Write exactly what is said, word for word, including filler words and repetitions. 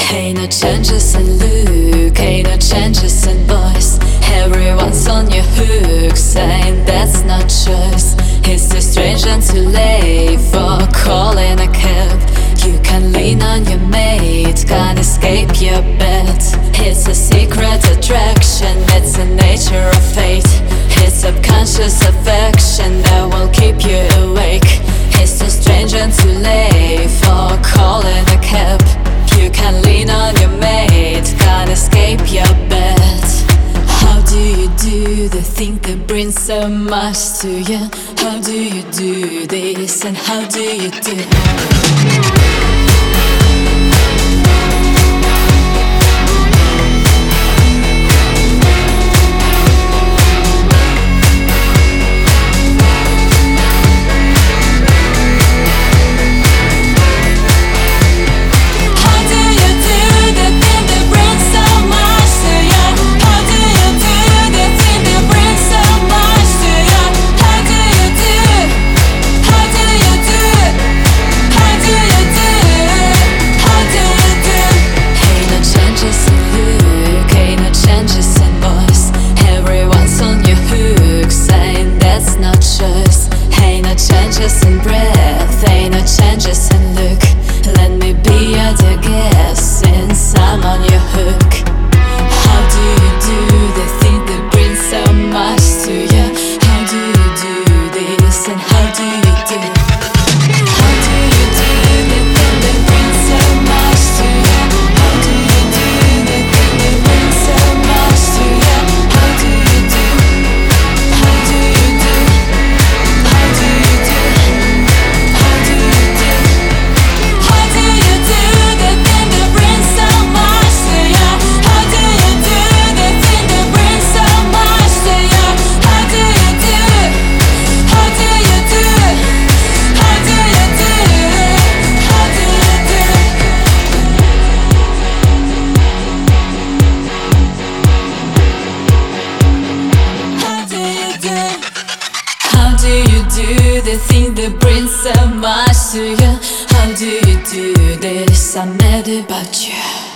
Ain't no changes in look, ain't no changes in voice. Everyone's on your hook, saying that's not choice. It's too strange and too late for calling a cab. You can lean on your mate, can't escape your bed. It's a secret attraction, it's the nature of fate. It's subconscious affection that will keep you awake. It's too strange and too late for calling a cab. You can lean on your mate, can't escape your bed. How do you do the thing that brings so much to you? How do you do this and how do you do? Changes in breath, ain't no changes in look. Let me be your dear guest since I'm on your hook. How do you do the thing that brings so much to you? How do you do this and how do you do? How do you do the thing that brings so much to you? How do you do the thing that brings so much to you? How do you do? How do you do? How do you do? Do the thing that brings so much to you. How do you do this? I'm mad about you.